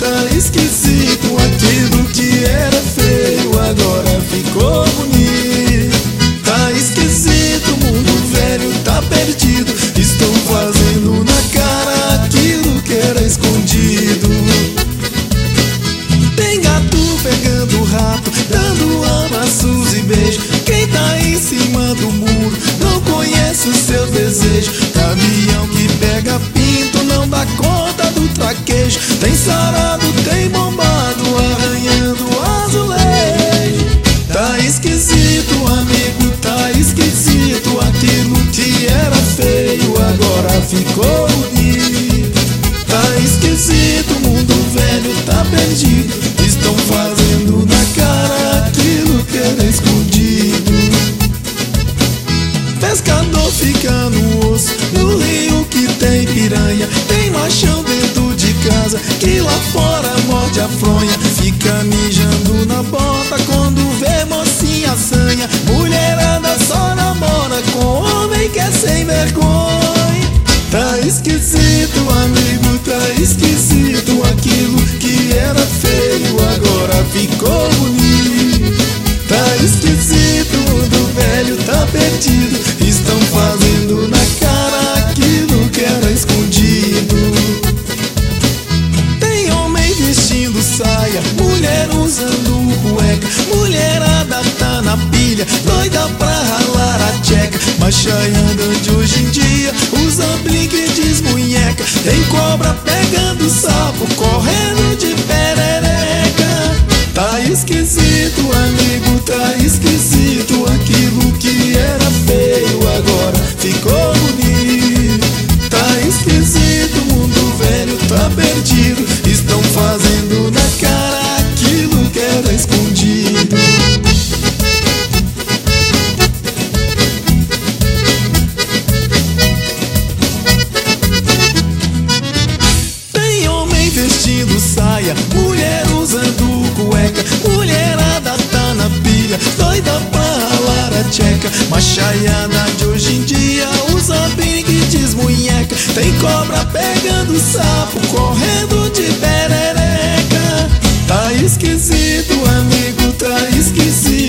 tá esquisito. Aquilo que era feio agora ficou bonito. Tá esquisito, o mundo velho tá perdido. Estão fazendo na cara aquilo que era escondido. Tem gato pegando rato, dando abraços e beijos. Quem tá em cima do muro não conhece o seu desejo. Caminhão que pega pinto não dá conta do traquejo. Tem sarado, tem bombado, arranhando azulejo. Tá esquisito, amigo, tá esquisito. Aquilo que era feio agora ficou bonito. Tá esquisito, o mundo velho tá perdido. Estão fazendo na cara aquilo que era escondido. Pescador fica no osso, no rio que tem piranha. Tem machão dentro de casa que lá fora morde a fronha. Fica mijando na bota quando vê mocinha assanha. Mulherada só namora com homem que é sem vergonha. Tá esquisito, amigo, tá esquisito. Aquilo que era feio agora ficou bonito. Tá esquisito, o mundo velho tá perdido. Estão fazendo na cara aquilo que era escondido. Tem homem vestindo saia, mulher usando cueca. Mulherada tá na pilha, doida pra ralar a tcheca. Machaiada de hoje em dia usa brinque e desmunheca. Tem cobra pegando sapo, correndo de perereca. Tá esquisito, amigo, tá esquisito. Aquilo que era feio agora ficou bonito. Tá esquisito, o mundo velho tá perdido. Estão fazendo na cara aquilo que era escondido. Tem homem vestindo saia, mulher usando cueca. Mulherada tá na pilha, doida pra ralar a tcheca. Machaiada de hoje em dia usa brinque e desmunheca. Tem cobra pegando sapo, correndo de perereca. Tá esquisito, amigo, tá esquisito.